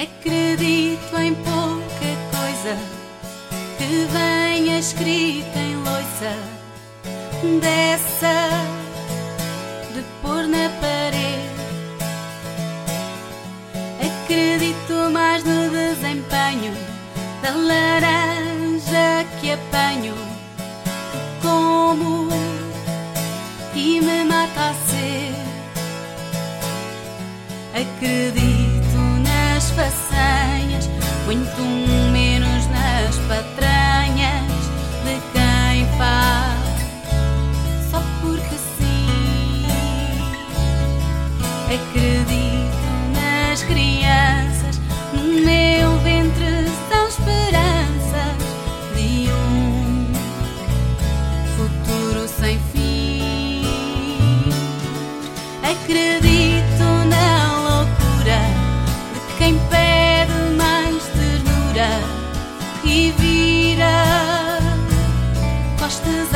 Acredito em pouca coisa que venha escrita em loiça, dessa de pôr na parede. Acredito mais no desempenho da laranja que apanho, que como e me mata a sede. Acredito nas façanhas, muito menos nas patranhas de quem faz só porque sim. Acredito nas crianças, no meu ventre são esperanças de um futuro sem fim. Acredito na loucura de quem pede mais ternura e vira costas